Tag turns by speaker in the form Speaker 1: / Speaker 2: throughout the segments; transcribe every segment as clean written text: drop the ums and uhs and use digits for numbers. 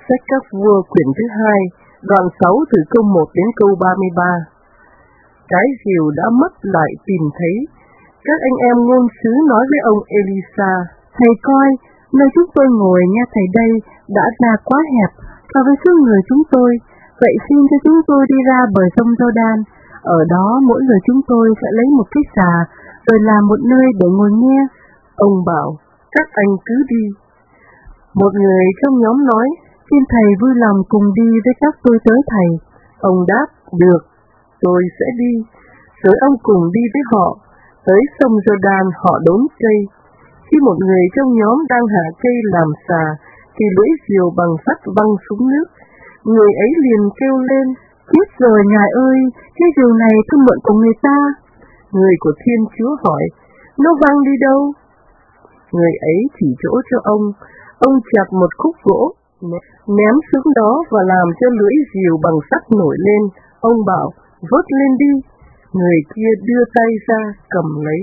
Speaker 1: Sách các vua quyển thứ 2, đoạn 6 từ câu 1 đến câu 33. Cái rìu đã mất lại tìm thấy. Các anh em ngôn sứ nói với ông Elisa:
Speaker 2: Thầy coi, nơi chúng tôi ngồi nghe thầy đây đã ra quá hẹp so với số người chúng tôi. Vậy xin cho chúng tôi đi ra bờ sông Giô-đan. Ở đó mỗi người chúng tôi sẽ lấy một cái xà, rồi làm một nơi để ngồi nghe.
Speaker 1: Ông bảo: Các anh cứ đi. Một người trong nhóm nói:
Speaker 2: Xin thầy vui lòng cùng đi với các tôi tới thầy.
Speaker 1: Ông đáp: Được, tôi sẽ đi. Rồi ông cùng đi với họ. Tới sông Giô-đan họ đốn cây. Khi một người trong nhóm đang hạ cây làm xà, thì lưỡi rìu bằng sắt văng xuống nước. Người ấy liền kêu lên:
Speaker 2: Chết rồi ngài ơi, cái rìu này tôi mượn của người ta.
Speaker 1: Người của Thiên Chúa hỏi: Nó văng đi đâu? Người ấy chỉ chỗ cho ông. Ông chặt một khúc gỗ, ném xuống đó và làm cho lưỡi rìu bằng sắt nổi lên. Ông bảo: Vớt lên đi. Người kia đưa tay ra cầm lấy.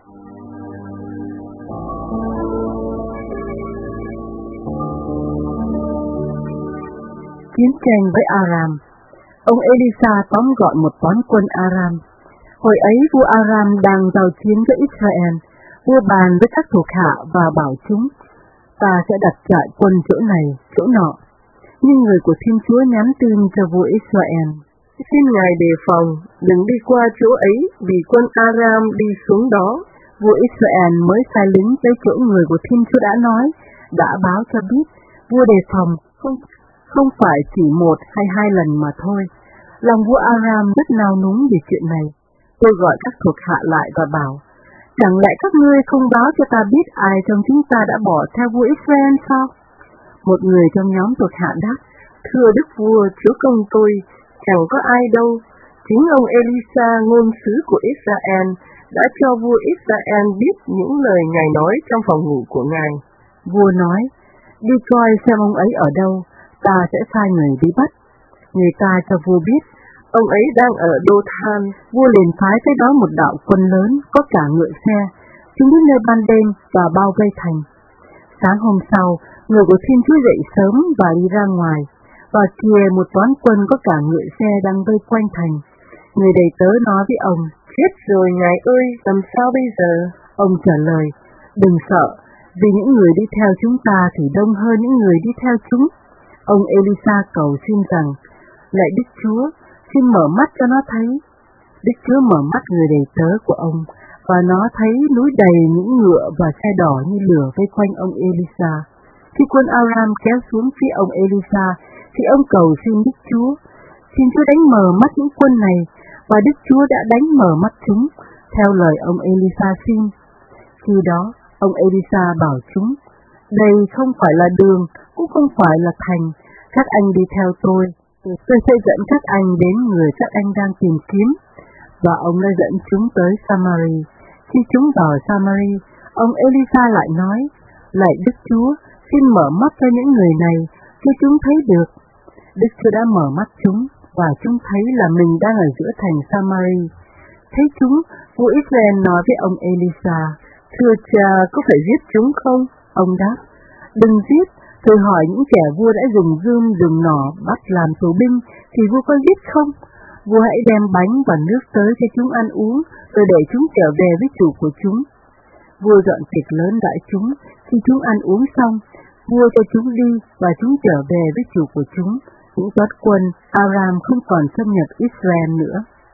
Speaker 2: Chiến tranh với Aram. Ông Elisa tóm gọn một toán quân Aram. Hồi ấy vua Aram đang giao chiến với Israel. Vua bàn với các thuộc hạ và bảo chúng: Ta sẽ đặt trại quân chỗ này, chỗ nọ. Nhưng người của Thiên Chúa nhắn tin cho vua Israel:
Speaker 1: Xin ngài đề phòng, đừng đi qua chỗ ấy, vì quân Aram đi xuống đó.
Speaker 2: Vua Israel mới sai lính tới chỗ người của Thiên Chúa đã nói, đã báo cho biết. Vua đề phòng không phải chỉ một hay hai lần mà thôi. Lòng vua Aram rất nao núng về chuyện này. Tôi gọi các thuộc hạ lại và bảo: Chẳng lẽ các ngươi không báo cho ta biết ai trong chúng ta đã bỏ theo vua Israel sao? Một người trong nhóm thuộc hạ đáp:
Speaker 1: Thưa đức vua, chúa công tôi, chẳng có ai đâu. Chính ông Elisa, ngôn sứ của Israel, đã cho vua Israel biết những lời ngài nói trong phòng ngủ của ngài.
Speaker 2: Vua nói: Đi coi xem ông ấy ở đâu, ta sẽ sai người đi bắt. Người ta cho vua biết
Speaker 1: ông ấy đang ở Đô-than.
Speaker 2: Vua liền phái tới đó một đạo quân lớn, có cả ngựa xe. Chúng đến nơi ban đêm và bao vây thành. Sáng hôm sau, người của Thiên Chúa dậy sớm và đi ra ngoài. Và kìa, một toán quân có cả ngựa xe đang vây quanh thành. Người đầy tớ nói với ông:
Speaker 1: Chết rồi ngài ơi, làm sao bây giờ?
Speaker 2: Ông trả lời: Đừng sợ, vì những người đi theo chúng ta thì đông hơn những người đi theo chúng. Ông Elisa cầu xin rằng: Lạy Đức Chúa, xin mở mắt cho nó thấy. Đức Chúa mở mắt người đầy tớ của ông, và nó thấy núi đầy những ngựa và xe đỏ như lửa vây quanh ông Elisa. Khi quân Aram kéo xuống phía ông Elisa, thì ông cầu xin Đức Chúa: Xin Chúa đánh mờ mắt những quân này, và Đức Chúa đã đánh mờ mắt chúng, theo lời ông Elisa xin. Khi đó, ông Elisa bảo chúng: Đây không phải là đường, cũng không phải là thành. Các anh đi theo tôi sẽ dẫn các anh đến người các anh đang tìm kiếm. Và ông đã dẫn chúng tới Samari. Khi chúng vào Samari, ông Elisa lại nói: Lạy Đức Chúa, xin mở mắt cho những người này, cho chúng thấy được. Đức Chúa đã mở mắt chúng, và chúng thấy là mình đang ở giữa thành Samari. Thấy chúng, vua Israel nói với ông Elisa:
Speaker 1: Thưa cha, có phải giết chúng không?
Speaker 2: Ông đáp: Đừng giết. Tôi hỏi những kẻ vua đã dùng gươm dùng nỏ bắt làm tù binh, thì vua có giết không? Vua hãy đem bánh và nước tới cho chúng ăn uống, rồi để chúng trở về với chủ của chúng. Vua dọn tiệc lớn đãi chúng. Khi chúng ăn uống xong, vua cho chúng đi và chúng trở về với chủ của chúng. Những toán quân Aram không còn xâm nhập Israel nữa.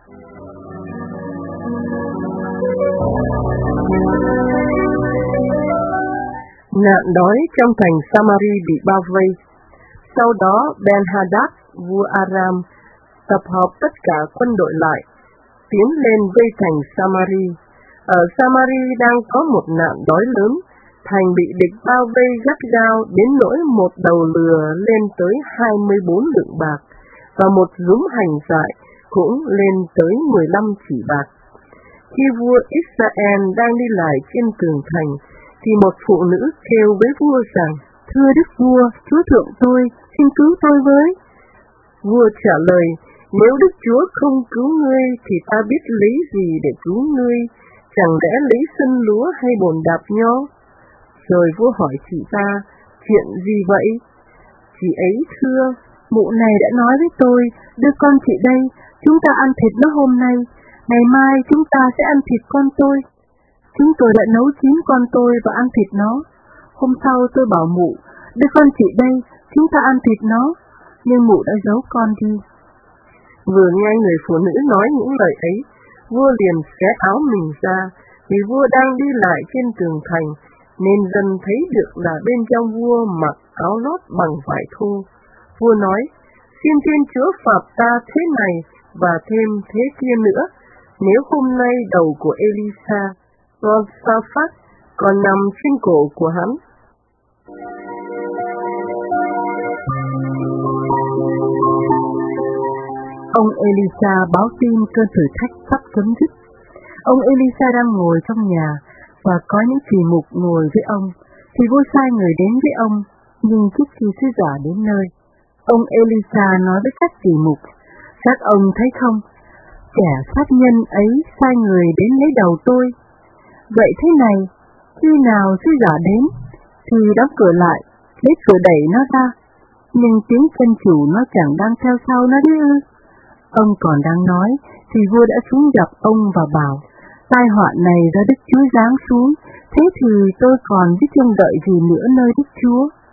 Speaker 1: Nạn đói trong thành Samari bị bao vây. Sau đó Ben-Hadad, vua Aram, tập hợp tất cả quân đội lại, tiến lên vây thành Samari. Ở Samari đang có một nạn đói lớn, thành bị địch bao vây gắt gao đến nỗi một đầu lừa lên tới 24 lượng bạc, và một dúm hành dại cũng lên tới 15 chỉ bạc. Khi vua Israel đang đi lại trên tường thành, thì một phụ nữ kêu với vua rằng:
Speaker 2: Thưa đức vua, chúa thượng tôi, xin cứu tôi với.
Speaker 1: Vua trả lời: Nếu Đức Chúa không cứu ngươi, thì ta biết lấy gì để cứu ngươi? Chẳng lẽ lấy sân lúa hay bồn đạp nho? Rồi vua hỏi chị ta: Chuyện gì vậy? Chị ấy thưa,
Speaker 2: mụ này đã nói với tôi, đưa con chị đây, chúng ta ăn thịt nó hôm nay, ngày mai chúng ta sẽ ăn thịt con tôi. Chúng tôi đã nấu chín con tôi và ăn thịt nó. Hôm sau tôi bảo mụ, đưa con chị đây, chúng ta ăn thịt nó, nhưng mụ đã giấu con đi.
Speaker 1: Vừa nghe người phụ nữ nói những lời ấy, vua liền xé áo mình ra, vì vua đang đi lại trên tường thành, nên dân thấy được là bên trong vua mặc áo lót bằng vải thô. Vua nói, xin Thiên Chúa phạt ta thế này và thêm thế kia nữa, nếu hôm nay đầu của Elisa, con Sa-phát, còn nằm trên cổ của hắn.
Speaker 2: Ông Elisa báo tin cơn thử thách sắp chấm dứt. Ông Elisa đang ngồi trong nhà và có những kỳ mục ngồi với ông, thì vua sai người đến với ông, nhưng trước khi sứ giả đến nơi, ông Elisa nói với các kỳ mục, các ông thấy không, kẻ sát nhân ấy sai người đến lấy đầu tôi. Vậy thế này, khi nào sứ giả đến, thì đóng cửa lại, lấy cửa đẩy nó ra, nhưng tiếng chân chủ nó chẳng đang theo sau nó đấy ư? Ông còn đang nói, thì vua đã xuống gặp ông và bảo, tai họa này do Đức Chúa giáng xuống, thế thì tôi còn biết trông đợi gì nữa nơi Đức Chúa?